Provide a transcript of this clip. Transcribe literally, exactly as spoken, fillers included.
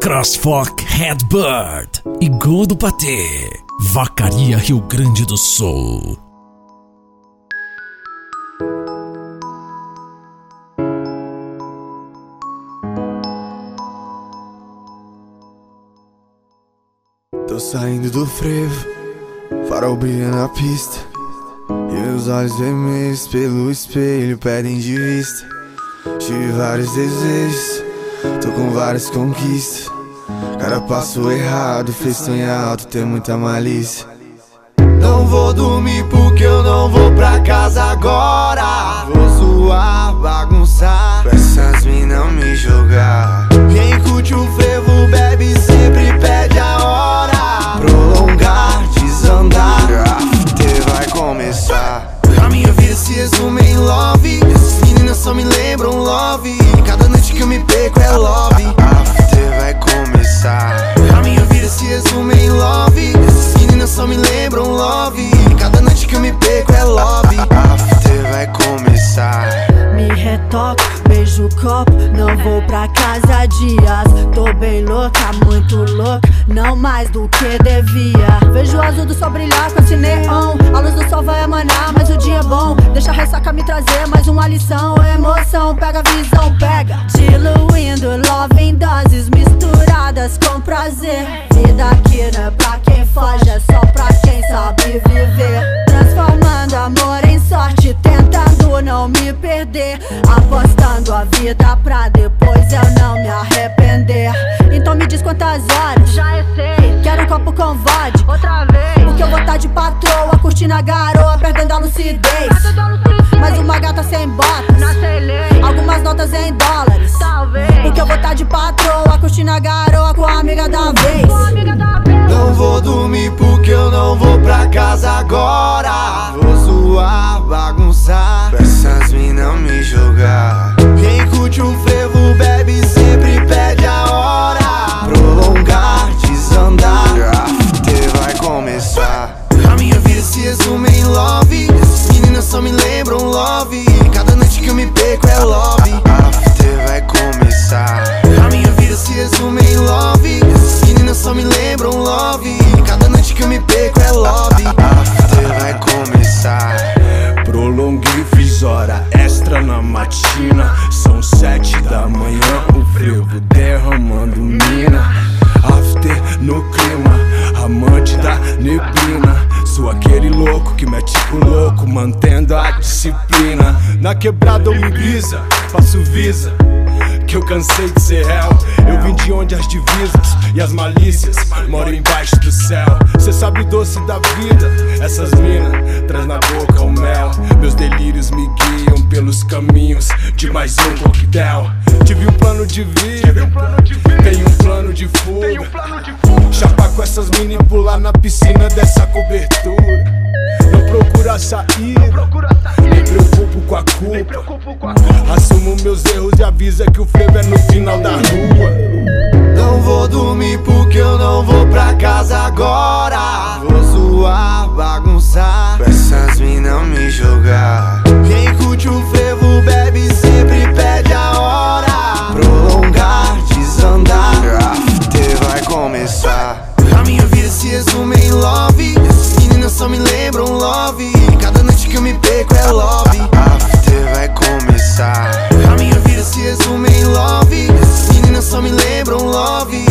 Crossfok, Redbird e Gol do Patê, Vacaria, Rio Grande do Sul. Tô saindo do frevo, farol brilha na pista, e meus olhos vermelhos pelo espelho pedem de vista. Tive vários desejos, tô com várias conquistas. Cada passo errado fez sonhar alto, ter muita malícia. Não vou dormir porque eu não vou pra casa agora. Vou zoar, bagunçar, pra essas minas me jogar. Quem curte o frevo bebe sempre pede a hora. Prolongar, desandar, a after vai começar. A minha vida se resume em love, essas meninas só me lembram love. Cada noite que eu me perco é love, a after vai começar. A minha vida se resume em love, essas meninas só me lembram love. Cada noite que eu me perco é love, a after vai começar. Me retoco, beijo o copo, não vou pra casa há dias. Tô bem louca, muito louca, não mais do que devia. Vejo o azul do sol brilhar com esse neon. A luz do sol vai emanar, mas o dia é bom. Deixa a ressaca me trazer mais uma lição. Emoção, pega a visão, pega. Diluindo love em doses misturadas com prazer. Vida aqui não é pra quem foge, é só pra quem sabe viver. Transformando amor em sorte, tentando não me perder. Apostando a vida pra depois eu não me arrepender. Então me diz quantas horas, já é seis. Quero um copo com vodka, outra vez. Porque eu vou tá de patroa, curtindo a garoa, perdendo a lucidez. Mais uma gata sem botas, algumas notas em dólares. Porque eu vou tá de patroa, curtindo a garoa com a amiga da vez. Não vou dormir porque eu não vou pra casa agora. Vou zoar, bagunçar, pra essas minas me jogar. Quem curte o frevo bebe sempre pede a hora. Prolongar, desandar, a after vai começar. A minha vida se resume em love, essas meninas só me lembram love. Cada noite que eu me perco é love, a after vai começar. A minha vida se resume em love, essas meninas só me lembram love. Cada noite que eu me perco é love, a after vai começar. Prolonguei, fiz hora extra na matina. São sete da manhã, o frevo derramando mina. After no clima, amante da neblina. Sou aquele louco que mete o louco, mantendo a disciplina. Na quebrada eu me brisa, faço visa, que eu cansei de ser réu. Eu vim de onde as divisas e as malícias moram embaixo do céu. Cê sabe o doce da vida, essas minas traz na boca o mel. Meus delírios me guiam pelos caminhos de mais um coquetel. Tive um plano de vida, tenho um plano de fuga. Chapar com essas mini e pular na piscina dessa cobertura. Não procura saída, me preocupo com a culpa. Assumo meus erros e avisa que o frevo é no final da rua. Não vou dormir porque eu não vou pra casa agora. Vou zoar, bagunçar, pra essas minas me jogar. Quem curte o frevo bebe sempre pede a hora. Prolongar, desandar, a after vai começar. A minha vida se resume em love, essas meninas só me lembram love. Cada noite que eu me perco é love, a after vai começar. A minha vida se resume em love, essas meninas só me lembram love.